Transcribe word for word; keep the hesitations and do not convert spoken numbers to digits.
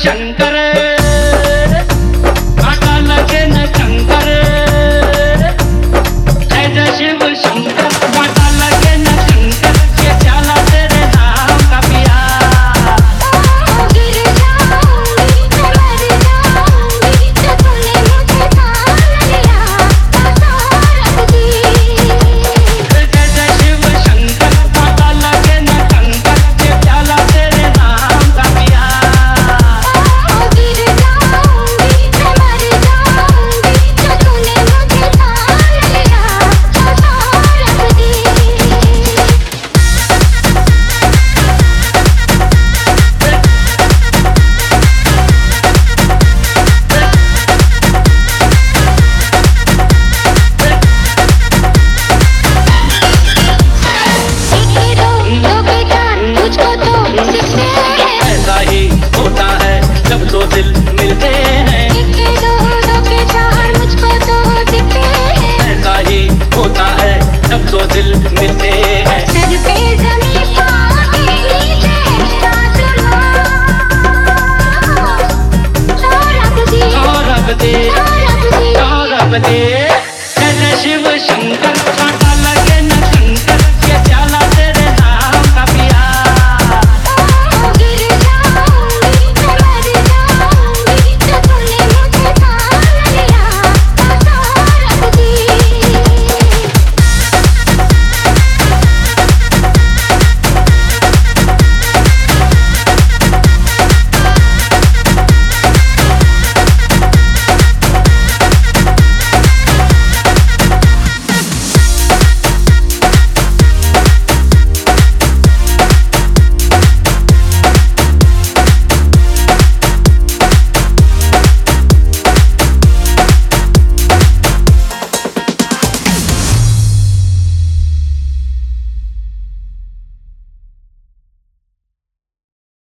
शंकर काटा लगे न कंकर, जय जय शिव शंकर काटा लगे न कंकर, ये प्याला तेरे नाम का पिया। गिर जाऊंगी मैं मर जाऊंगी तो तूने मुझे थाम लिया रख दी। जय जय शिव शंकर काटा लगे न कंकर, ये प्याला तेरे नाम का पिया। गिर जाऊंगी मैं मर जाऊंगी तो तूने मुझे थाम लिया रख दी। मुझको तो दिखते हैं, ऐसा ही होता है जब दो दिल मिलते हैं। एक के दो दो के चार मुझको तो दिखते हैं। ऐसा ही होता है जब दो दिल मिलते हैं। सर पे ज़मीं पाँव के नीचे आसमां, तो रख दे तो रब दे, तो रख दे तो रब दे।